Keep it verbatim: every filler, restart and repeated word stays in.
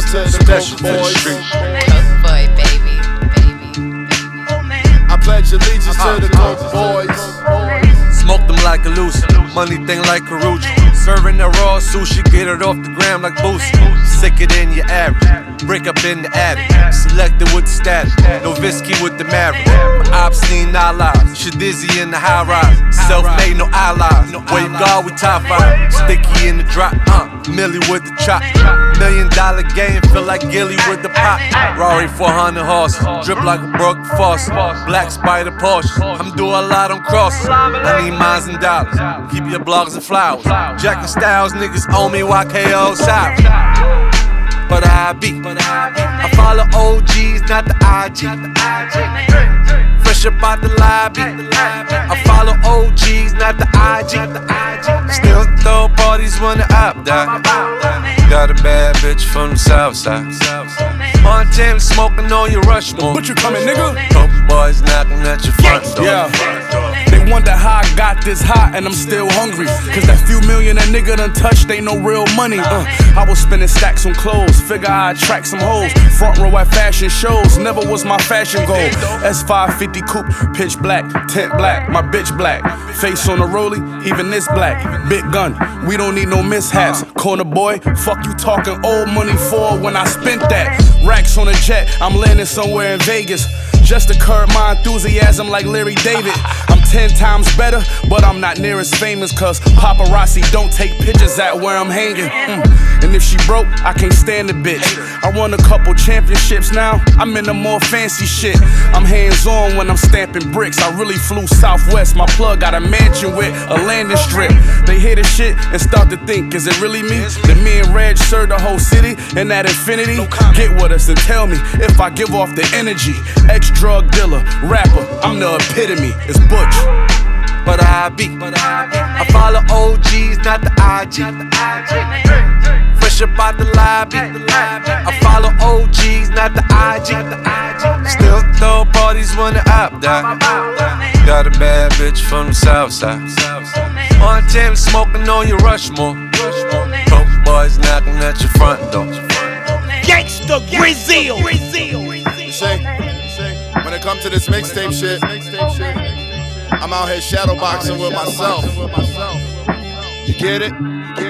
to the Coke boys. Coke boy, baby, baby, baby. I pledge allegiance to the Coke boys. Smoke them like a loose, money thing like Karuchi. Serving the raw sushi, get it off the gram like Boosie. Sicker than your average, break up in the attic. Selected with the static, no Visky with the Maverick. My obscene allies, Shadizzy in the high rise. Self-made, no allies. Where you go, we top five. Sticky in the drop, uh, Millie with the chop. Million dollar game, feel like Gilly with the pop. Rari four hundred horses, drip like a broke faucet. Black Spider Porsche, I'm doing a lot on crosses. I need mines and dollars, keep your blogs and flowers. Jack and Styles, niggas owe me Y K O South. But I be, I follow O Gs, not the I G. Fresh up out the lobby, I follow O Gs, not the I G. Still throw parties when the up die. Got a bad bitch from the south side. Montana smoking on your Rushmore. But you coming, nigga? Coke boys knocking at your front door. Yeah. They wonder how I got this hot and I'm still hungry. Cause that few million that nigga done touched ain't no real money. Uh, I was spending stacks on clothes, figure I'd track some hoes. Front row at fashion shows, never was my fashion goal. S five fifty coupe, pitch black, tint black, my bitch black. Face on the rollie, even this black. Big gun, we don't need no mishaps. Corner boy, fuck you talking old money for when I spent that. Racks on a jet, I'm landing somewhere in Vegas. Just to curb my enthusiasm like Larry David. I'm ten times better, but I'm not near as famous. Cause paparazzi don't take pictures at where I'm hanging. mm. And if she broke, I can't stand the bitch. I won a couple championships now, I'm in the more fancy shit. I'm hands on when I'm stamping bricks. I really flew southwest, my plug got a mansion with a landing strip. They hear the shit and start to think, is it really me? That me and Reg serve the whole city in that infinity? Get with us and tell me if I give off the energy. Ex-drug dealer, rapper, I'm the epitome, it's Butch. But I be, I follow O Gs, not the I G. Fresh up out the lobby, I follow O Gs, not the I G. Still throw parties when the up die. Got a bad bitch from the south side. Montana smoking on your Rushmore. Coke boys knocking at your front door. Gangsta Brazil. You see, when it comes to this mixtape shit, I'm out here shadowboxing with myself. You get it?